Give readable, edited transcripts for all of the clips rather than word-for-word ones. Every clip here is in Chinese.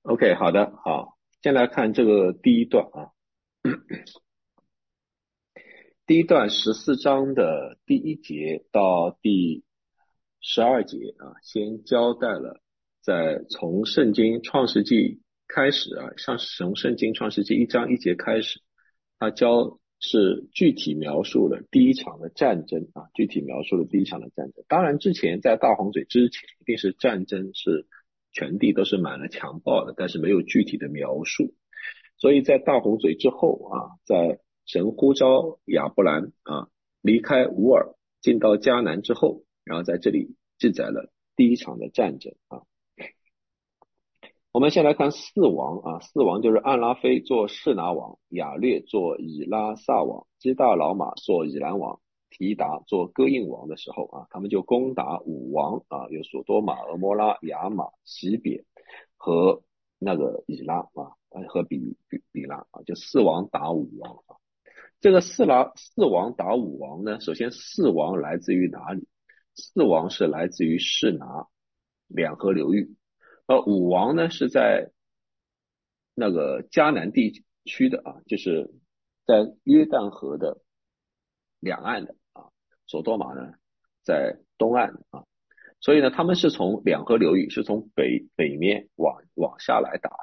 OK，好的，好，先来看这个第一段啊，第一段14章的第1节到第12节啊，先交代了从圣经创世纪开始啊，从圣经创世纪1章1节开始，是具体描述了第一场的战争啊，具体描述了第一场的战争。当然，之前在大洪水之前，一定是战争是全地都是满了强暴的，但是没有具体的描述。所以在大洪水之后啊，在神呼召亚伯兰啊离开乌尔进到迦南之后，然后在这里记载了第一场的战争啊。我们先来看四王啊，四王就是暗拉菲做示拿王，亚略做以拉萨王，基大老马做以兰王，提达做哥印王的时候啊，他们就攻打五王啊，有索多玛、俄摩拉、亚玛、西别和那个以拉啊，和比拉啊，就四王打五王啊。这个四王打五王呢，首先四王来自于哪里？四王是来自于示拿两河流域，而五王呢是在那个迦南地区的啊，就是在约旦河的两岸的啊，索多玛呢在东岸啊，所以呢他们是从两河流域是从北面往下来打。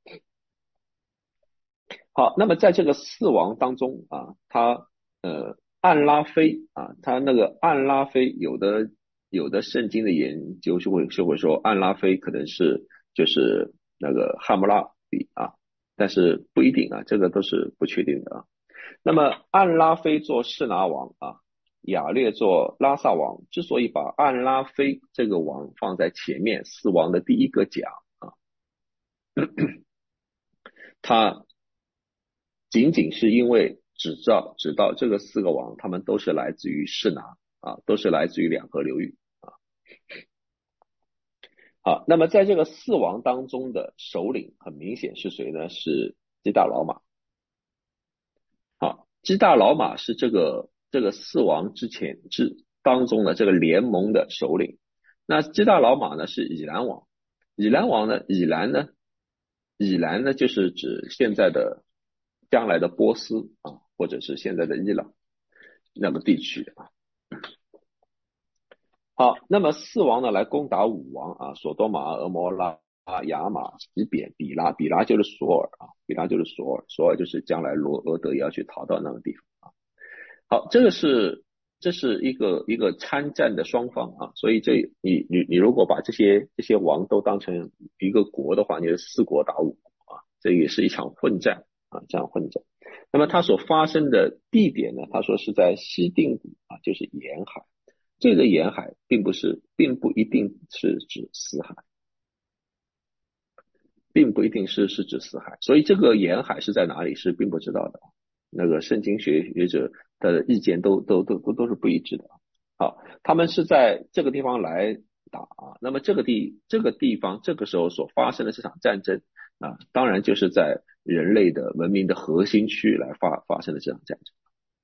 好，那么在这个四王当中啊，暗拉菲啊，他那个暗拉菲有的圣经的研究就会说暗拉菲可能是就是那个汉谟拉比啊，但是不一定啊，这个都是不确定的啊。那么暗拉菲做示拿王啊，亚略做拉萨王，之所以把暗拉菲这个王放在前面，四王的第一个讲啊，他仅仅是因为指到这个四个王，他们都是来自于示拿啊，都是来自于两河流域啊。好，那么在这个四王当中的首领，很明显是谁呢？是基大老马。好，基大老马是这个四王当中的这个联盟的首领。那基大老马呢是以兰王，以兰呢就是指现在的将来的波斯啊，或者是现在的伊朗那个地区啊。好，那么四王呢来攻打五王啊，索多玛、俄摩拉、亚玛、西扁、比拉，比拉就是索尔啊，比拉就是索尔，索尔就是将来罗俄德也要去逃到那个地方啊。好，这是一个参战的双方啊，所以你如果把这些王都当成一个国的话，你是四国打五国啊，这也是一场混战啊，这样混战。那么它所发生的地点呢，他说是在西定谷啊，就是沿海。这个沿海并不一定是指死海，并不一定是指死海，所以这个沿海是在哪里是并不知道的。那个圣经学者的意见都是不一致的。好，他们是在这个地方来打啊，那么这个地方这个时候所发生的这场战争啊，当然就是在人类的文明的核心区来发生的这场战争。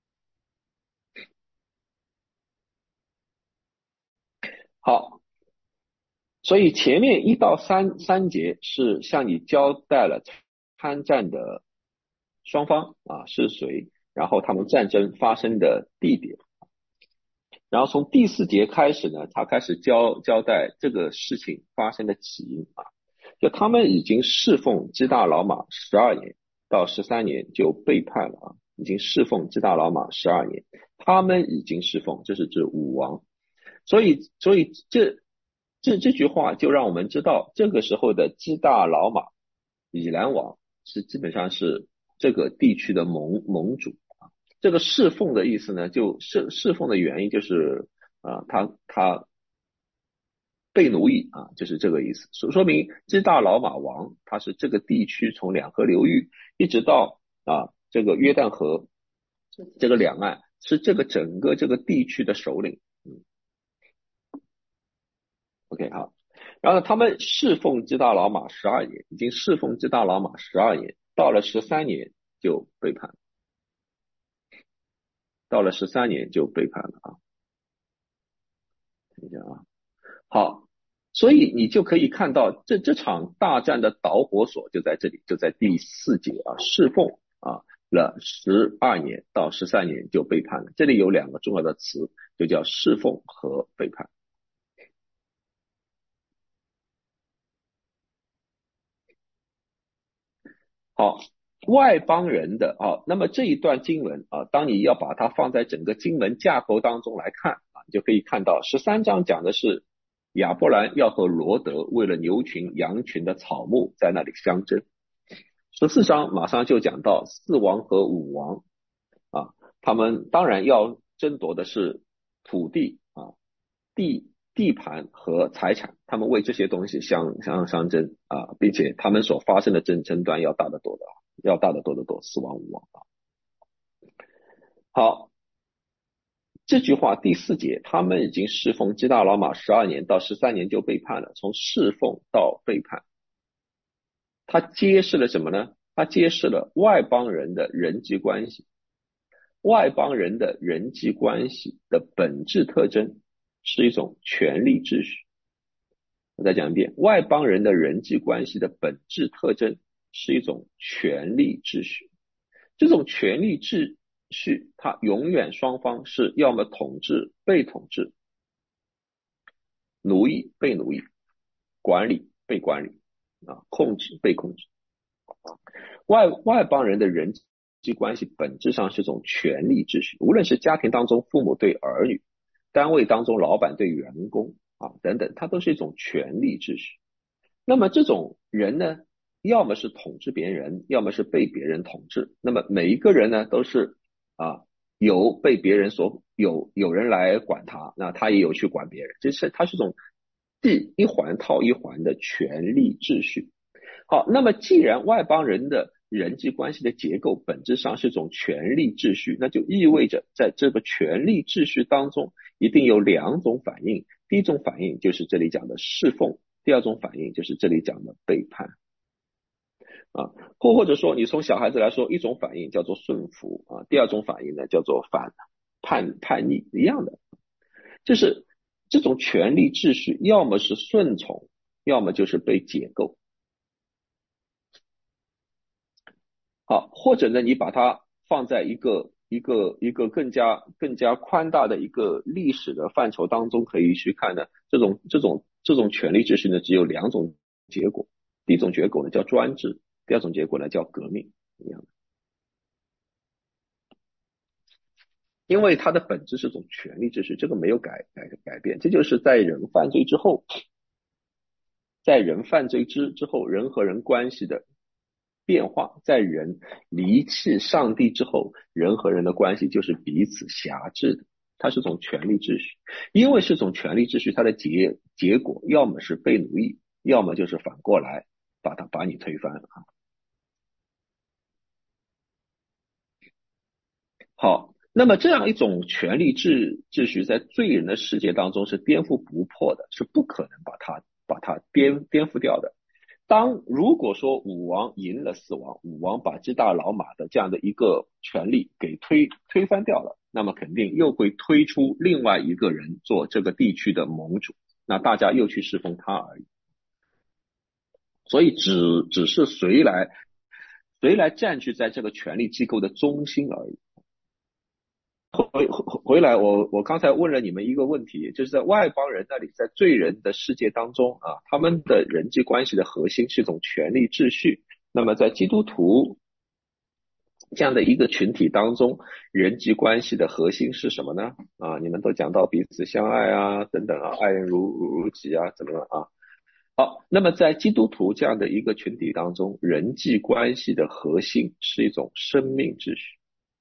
好，所以前面1到3节是向你交代了参战的双方啊是谁，然后他们战争发生的地点，然后从第4节开始呢，他开始交代这个事情发生的起因啊，就他们已经侍奉基大老马12年到13年就背叛了啊，已经侍奉基大老马12年，他们已经侍奉，这是指武王，所以这句话就让我们知道，这个时候的基大老马以兰王是基本上是这个地区的盟主啊。这个侍奉的意思呢，侍奉的原因就是他被奴役啊，就是这个意思。说明基大老马王他是这个地区从两河流域一直到这个约旦河这个两岸，是这个整个这个地区的首领。OK 好，然后呢，他们侍奉基大老马十二年，已经侍奉基大老马十二年，到了十三年就背叛，到了13年就背叛了啊。等一下啊，好， 所以你就可以看到这场大战的导火索就在这里，就在第四节啊，侍奉了12年到13年就背叛了。这里有两个重要的词，就叫侍奉和背叛。好，外邦人的那么这一段经文当你要把它放在整个经文架构当中来看你就可以看到13章讲的是亚伯兰要和罗德为了牛群羊群的草木在那里相争。14章马上就讲到4王和5王他们当然要争夺的是土地地盘和财产，他们为这些东西相争并且他们所发生的争端要大得多得多，4王5王好，这句话第4节，他们已经侍奉基大老马12年到13年就背叛了，从侍奉到背叛，他揭示了什么呢？他揭示了外邦人的人际关系。外邦人的人际关系的本质特征是一种权力秩序。我再讲一遍，外邦人的人际关系的本质特征是一种权力秩序。这种权力秩序，它永远双方是要么统治被统治，奴役被奴役，管理被管理控制被控制。外邦人的人际关系本质上是一种权力秩序，无论是家庭当中父母对儿女，单位当中老板对员工等等，它都是一种权力秩序。那么这种人呢，要么是统治别人，要么是被别人统治。那么每一个人呢，都是有被别人有人来管他，那他也有去管别人，它是一种一环套一环的权力秩序。好，那么既然外邦人的人际关系的结构本质上是一种权力秩序，那就意味着在这个权力秩序当中一定有两种反应。第一种反应就是这里讲的侍奉，第二种反应就是这里讲的背叛或者说你从小孩子来说，一种反应叫做顺服第二种反应呢叫做叛逆，一样的，就是这种权力秩序要么是顺从，要么就是被解构。好，或者呢，你把它放在一个更加宽大的一个历史的范畴当中，可以去看呢，这种权力秩序呢，只有两种结果。第一种结果呢叫专制，第二种结果呢叫革命，一样的。因为它的本质是种权力秩序，这个没有改变，这就是在人犯罪之后，人和人关系的变化，在人离弃上帝之后，人和人的关系就是彼此辖制的，它是种权力秩序。因为是种权力秩序，它的结果要么是被奴役，要么就是反过来把你推翻好，那么这样一种权力秩序在罪人的世界当中是颠覆不破的，是不可能把它颠覆掉的。如果说5王赢了4王，5王把基大老马的这样的一个权力给推翻掉了，那么肯定又会推出另外一个人做这个地区的盟主，那大家又去侍奉他而已。所以只是谁来占据在这个权力机构的中心而已。回来，我刚才问了你们一个问题，就是在外邦人那里，在罪人的世界当中他们的人际关系的核心是一种权力秩序。那么在基督徒这样的一个群体当中，人际关系的核心是什么呢？你们都讲到彼此相爱等等爱人如己怎么样好，那么在基督徒这样的一个群体当中，人际关系的核心是一种生命秩序。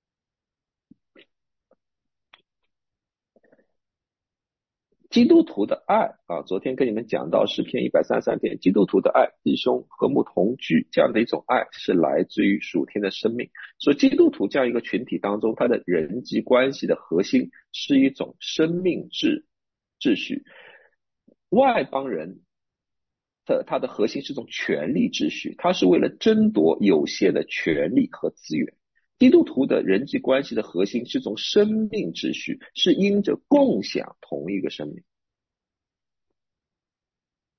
基督徒的爱昨天跟你们讲到诗篇133篇，基督徒的爱，弟兄和睦同居，这样的一种爱是来自于属天的生命。所以基督徒这样一个群体当中，他的人际关系的核心是一种生命秩序。外邦人他的核心是一种权力秩序，他是为了争夺有限的权利和资源。基督徒的人际关系的核心是一种生命秩序，是因着共享同一个生命。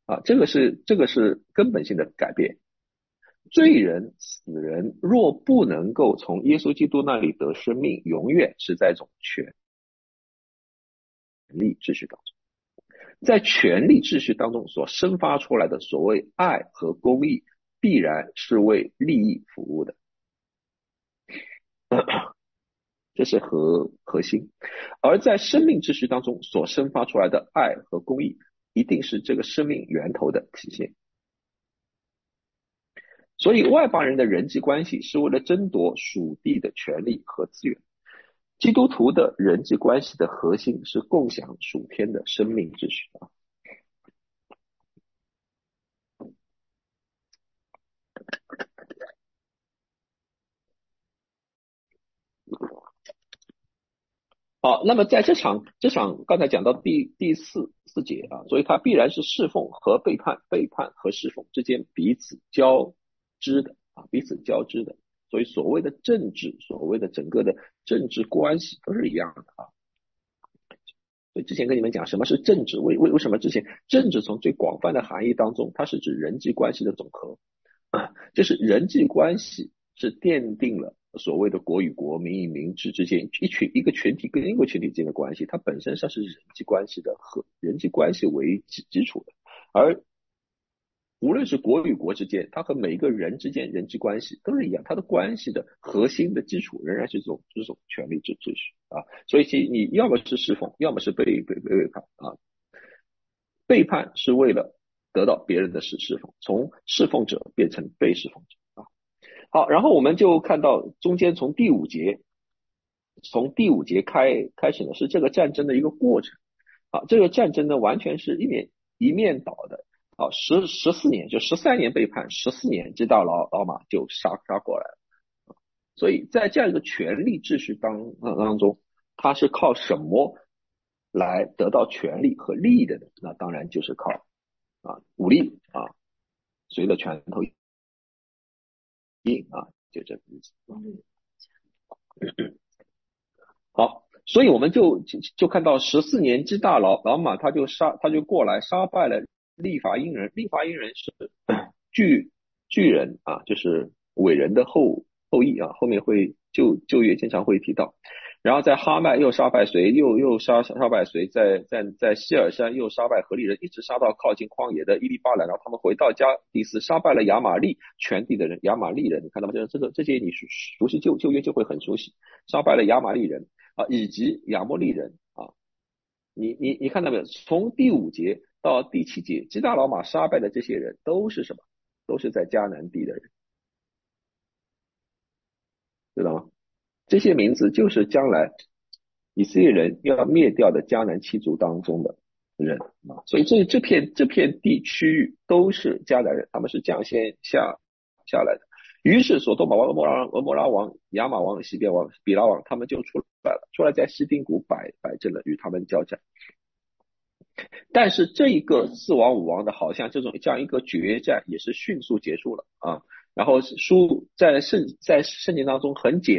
这个是根本性的改变。罪人、死人若不能够从耶稣基督那里得生命，永远是在一种权力秩序当中。在权力秩序当中所生发出来的所谓爱和公义，必然是为利益服务的，这是核心。而在生命秩序当中所生发出来的爱和公义，一定是这个生命源头的体现。所以外邦人的人际关系是为了争夺属地的权利和资源，基督徒的人际关系的核心是共享属天的生命秩序啊。好，那么在这场刚才讲到第四节啊，所以它必然是侍奉和背叛，背叛和侍奉之间彼此交织的啊，彼此交织的。所以所谓的政治，所谓的整个的政治关系都是一样的啊。所以之前跟你们讲什么是政治，为什么之前政治从最广泛的含义当中，它是指人际关系的总和。就是人际关系是奠定了所谓的国与国、民与民之间一个群体跟一个群体之间的关系，它本身上是人际关系的和人际关系为基础的。而无论是国与国之间，它和每一个人之间人际关系都是一样，它的关系的核心的基础仍然是这种权力秩序啊。所以其你要么是侍奉，要么是背叛啊。背叛是为了得到别人的侍奉，从侍奉者变成被侍奉者啊。好，然后我们就看到中间从第五节开始呢，是这个战争的一个过程啊。这个战争呢，完全是一面倒的啊。14年就13年背叛，14年基大老马就杀过来了。所以在这样一个权力秩序当中，他是靠什么来得到权力和利益的呢？那当然就是靠武力啊，随着拳头硬啊，就这个意思。好，所以我们就看到14年基大老马他就过来杀败了利伐因人，利伐因人是巨人啊，就是伟人的后裔啊，后面会旧约经常会提到。然后在哈麦又杀败谁，又杀败谁，在希尔山又杀败何利人，一直杀到靠近旷野的伊利巴兰，然后他们回到第四杀败了亚玛利全地的人，亚玛利人，你看到吗？这些你熟悉旧约就会很熟悉，杀败了亚玛利人啊，以及亚摩利人啊。你看到没有？从第5节到第7节，基大老马杀败的这些人都是什么？都是在迦南地的人，知道吗？这些名字就是将来以色列人要灭掉的迦南7族当中的人啊。所以这片地区域都是迦南人，他们是降先下来的。于是所多玛王、俄摩拉王、亚玛王、西边王、比拉王，他们就出来了，出来在西丁谷摆阵了，与他们交战。但是这一个4王5王的，好像这样一个决战也是迅速结束了啊。然后在圣经当中很简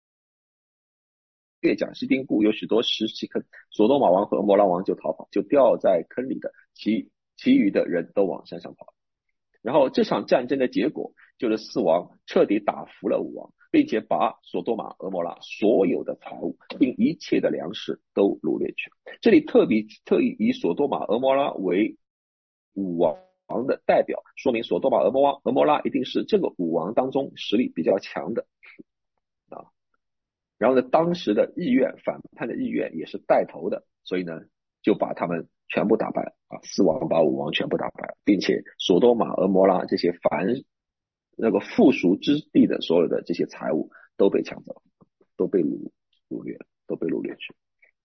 略讲，西丁谷有许多石器坑，索多玛王和摩拉王就逃跑，就掉在坑里的，其余的人都往山上跑。然后这场战争的结果就是4王彻底打服了5王，并且把索多玛、俄摩拉所有的财物并一切的粮食都掳掠去。这里特意以索多玛、俄摩拉为5王的代表，说明索多玛、俄摩拉一定是这个5王当中实力比较强的啊。然后呢，当时的反叛的意愿也是带头的，所以呢，就把他们全部打败了啊，4王把5王全部打败了，并且索多玛、俄摩拉这些那个附属之地的所有的这些财物都被抢走，都被掳掠去。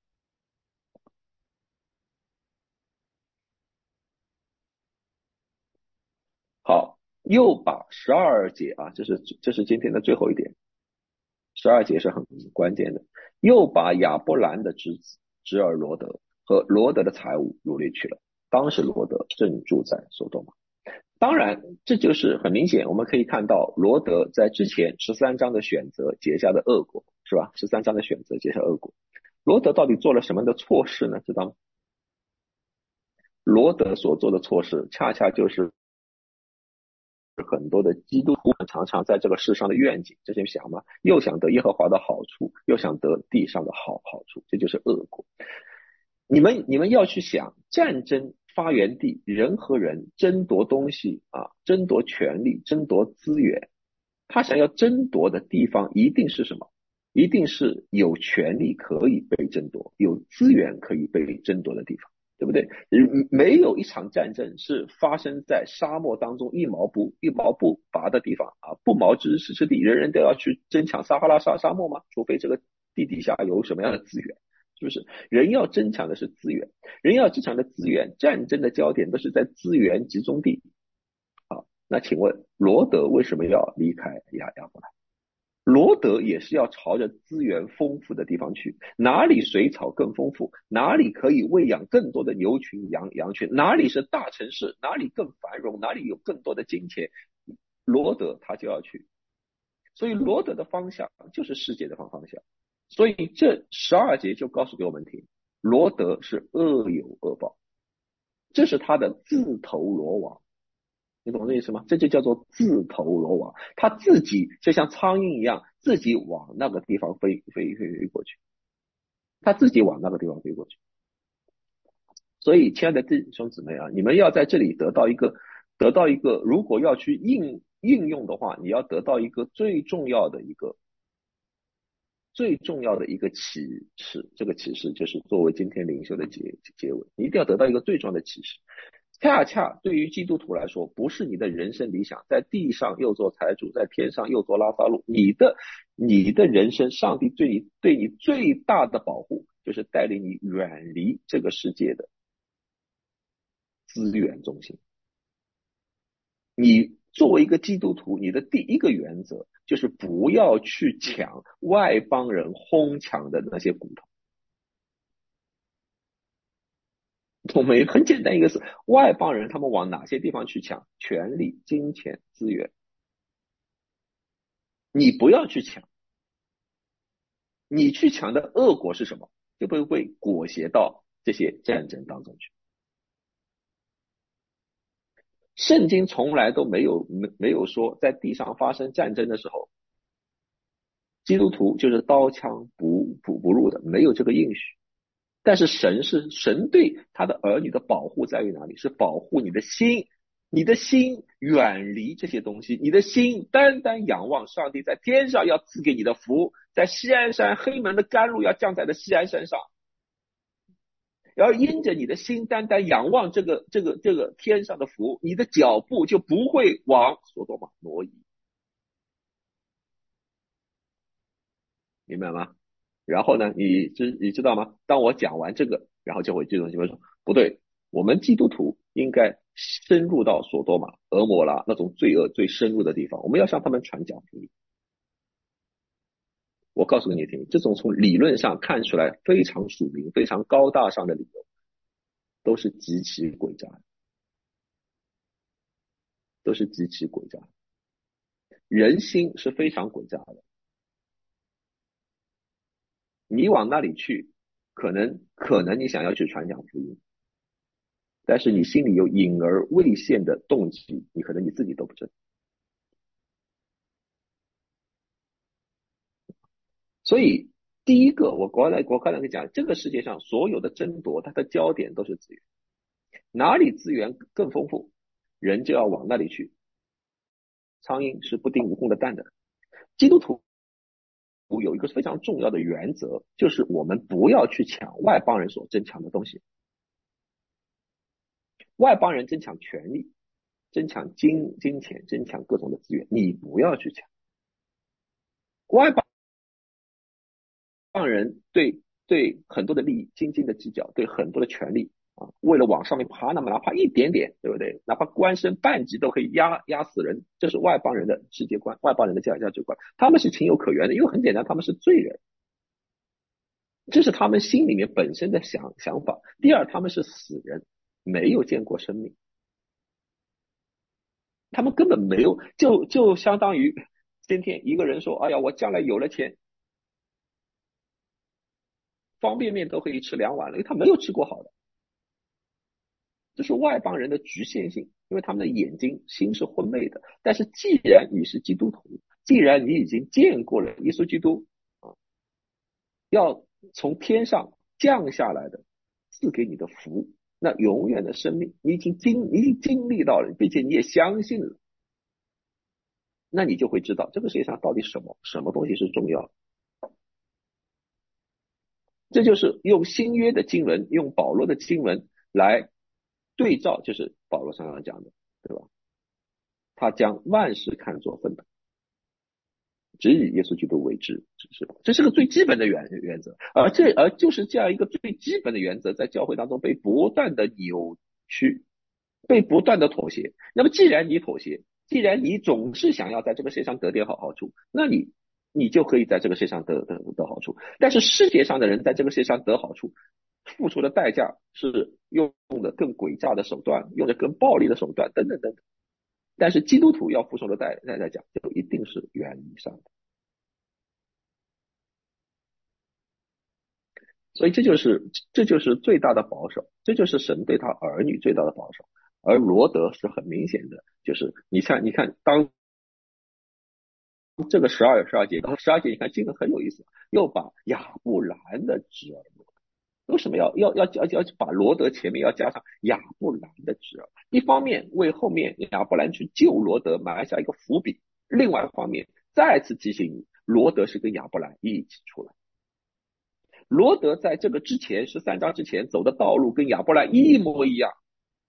好，又把12节啊，这是今天的最后一点，12节是很关键的，又把亚伯兰的侄儿罗德和罗德的财物掳掠去了。当时罗德正住在索多玛。当然，这就是很明显，我们可以看到罗德在之前13章的选择结下的恶果，是吧？13章的选择结下恶果。罗德到底做了什么的错事呢？知道吗？ 罗德所做的错事，恰恰就是很多的基督徒常常在这个世上的愿景，这些想嘛，又想得耶和华的好处，又想得地上的好处，这就是恶果。你们要去想，战争发源地，人和人争夺东西啊，争夺权力，争夺资源，他想要争夺的地方一定是什么？一定是有权利可以被争夺，有资源可以被争夺的地方，对不对？没有一场战争是发生在沙漠当中一毛不拔的地方啊，不毛之矢之地，人人都要去争抢撒哈拉沙漠吗？除非这个地底下有什么样的资源，是不是？人要争抢的是资源，人要争抢的资源，战争的焦点都是在资源集中地。好，那请问罗德为什么要离开亚伯兰？罗德也是要朝着资源丰富的地方去，哪里水草更丰富，哪里可以喂养更多的牛群、羊群，哪里是大城市，哪里更繁荣，哪里有更多的金钱，罗德他就要去。所以罗德的方向就是世界的方向。所以这12节就告诉给我们听，罗德是恶有恶报，这是他的自投罗网。你懂这意思吗？这就叫做自投罗网，他自己就像苍蝇一样，自己往那个地方飞过去，他自己往那个地方飞过去。所以，亲爱的弟兄姊妹啊，你们要在这里得到一个，如果要去应用的话，你要得到一个最重要的一个启示。这个启示就是作为今天灵修的结尾，你一定要得到一个最重要的启示。恰恰对于基督徒来说，不是你的人生理想，在地上又做财主，在天上又做拉撒路。你的人生，上帝对你最大的保护，就是带领你远离这个世界的资源中心。你作为一个基督徒，你的第一个原则就是不要去抢外邦人哄抢的那些骨头。我们很简单一个是，外邦人他们往哪些地方去抢？权力、金钱、资源。你不要去抢，你去抢的恶果是什么？就会被裹挟到这些战争当中去。圣经从来都没有说，在地上发生战争的时候，基督徒就是刀枪不入的，没有这个应许。但是神对他的儿女的保护在于哪里？是保护你的心，你的心远离这些东西，你的心单单仰望上帝在天上要赐给你的福，在锡安山黑门的甘露要降在的锡安山上，要因着你的心单单仰望这个天上的福，你的脚步就不会往所多玛挪移，明白吗？然后呢，你知道吗？当我讲完这个，然后就会这种就会说不对，我们基督徒应该深入到所多玛、俄摩拉那种罪恶最深入的地方，我们要向他们传讲福音。我告诉你听，这种从理论上看出来非常属灵、非常高大上的理由，都是极其诡诈的，都是极其诡诈的。人心是非常诡诈的，你往那里去，可能你想要去传讲福音，但是你心里有隐而未现的动机，你可能你自己都不知道。所以第一个，我刚才跟你讲，这个世界上所有的争夺，它的焦点都是资源，哪里资源更丰富，人就要往那里去。苍蝇是不叮无缝的蛋的。基督徒有一个非常重要的原则，就是我们不要去抢外邦人所争抢的东西。外邦人争抢权力，争抢金钱，争抢各种的资源，你不要去抢。外邦人对很多的利益斤斤的计较，对很多的权利啊，为了往上面爬，那么哪怕一点点，对不对？哪怕官升半级都可以压死人，这是外邦人的世界观，外邦人的价值观，他们是情有可原的，因为很简单，他们是罪人，这是他们心里面本身的想法。第二，他们是死人，没有见过生命，他们根本没有，就相当于今天一个人说，哎呀，我将来有了钱，方便面都可以吃2碗了，因为他没有吃过好的。 这是外邦人的局限性，因为他们的眼睛心是昏昧的。但是既然你是基督徒，既然你已经见过了耶稣基督啊，要从天上降下来的赐给你的福，那永远的生命，你已经经历到了，并且你也相信了，那你就会知道这个世界上到底什么东西是重要的。这就是用新约的经文，用保罗的经文来对照，就是保罗常常讲的，对吧？他将万事看作粪土，只以耶稣基督为之，这是个最基本的原则，而就是这样一个最基本的原则，在教会当中被不断的扭曲，被不断的妥协。那么既然你妥协，既然你总是想要在这个世界上得点好处，那你就可以在这个世界上得好处。但是世界上的人在这个世界上得好处，付出的代价是用的更诡诈的手段，用的更暴力的手段，等等等等。但是基督徒要付出的代价就一定是远以上的。所以这就是最大的保守，这就是神对他儿女最大的保守。而罗德是很明显的，就是你看，当这个十二节，然后12节，你看经文很有意思，又把亚布兰的侄儿，为什么要把罗德前面要加上亚布兰的侄儿？一方面为后面亚布兰去救罗德埋下一个伏笔，另外一方面再次提醒你，罗德是跟亚布兰一起出来。罗德在这个之前13章之前走的道路跟亚伯兰一模一样，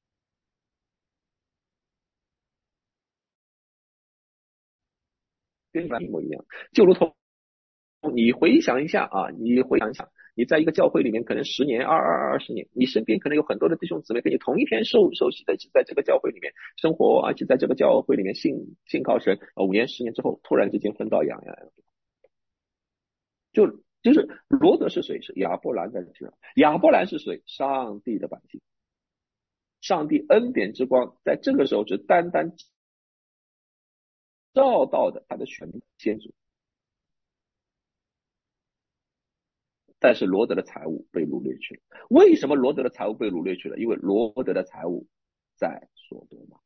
跟亚伯兰一模一样，就如同你回想一下啊，你在一个教会里面可能10年、20年，你身边可能有很多的弟兄姊妹跟你同一天受洗的，一起在这个教会里面生活，而且在这个教会里面信靠神，5年、10年之后突然之间分道扬镳，就是罗德是谁？是亚伯兰的侄儿。亚伯兰是谁？上帝的百姓。上帝恩典之光在这个时候只单单照到的他的选民先祖，但是罗德的财物被掳掠去了。为什么罗德的财物被掳掠去了？因为罗德的财物在所多玛，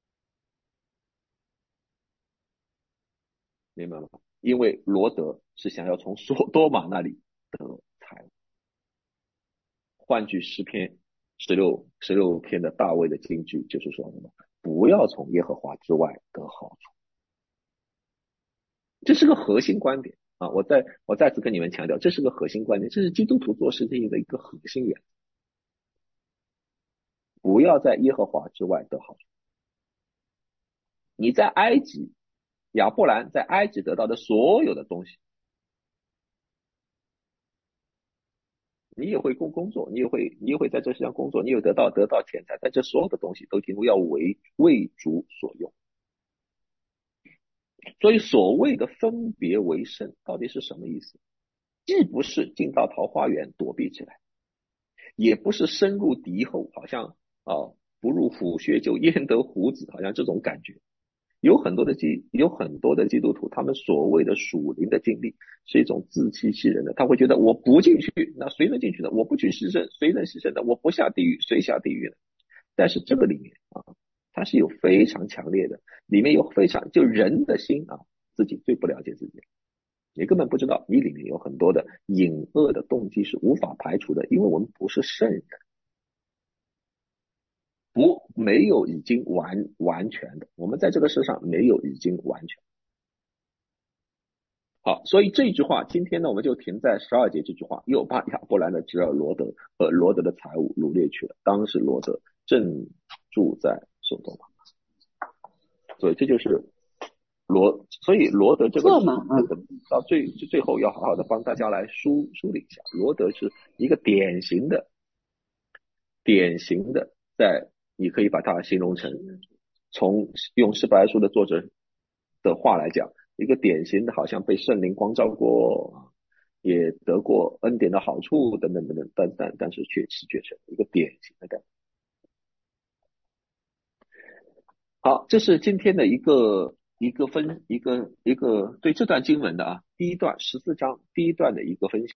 明白吗？因为罗德是想要从所多玛那里得财物。换句诗篇16篇的大卫的金句就是说什么？不要从耶和华之外得好处。这是个核心观点啊！我再次跟你们强调，这是个核心观点，这是基督徒做事情的一个核心原则。不要在耶和华之外得好处。你在埃及，亚伯兰在埃及得到的所有的东西，你也会工作，你也会在这世上工作，你有得到钱财，但这所有的东西都几乎要为主所用。所以所谓的分别为圣到底是什么意思？既不是进到桃花源躲避起来，也不是深入敌后，好像不入虎穴就焉得虎子，好像这种感觉。有很多的基督徒，他们所谓的属灵的经历是一种自欺欺人的，他会觉得我不进去，那谁能进去呢？我不去牺牲，谁能牺牲呢？我不下地狱，谁下地狱呢？但是这个里面它是有非常强烈的，里面有非常就人的心自己最不了解自己，你根本不知道你里面有很多的隐恶的动机是无法排除的，因为我们不是圣人，没有已经完全的，我们在这个世上没有已经完全。好，所以这句话今天呢，我们就停在12节这句话，又把亚伯兰的侄儿罗德和罗德的财物掳掠去了。当时罗德正住在所多玛，所以这就是所以罗德这个到最后要好好的帮大家来梳理一下，罗德是一个典型的，在你可以把它形容成，从用希伯来书的作者的话来讲，一个典型的好像被圣灵光照过，也得过恩典的好处等等等等，但是却弃绝成一个典型的感觉。好，这是今天的一个对这段经文的第一段14章第一段的一个分享。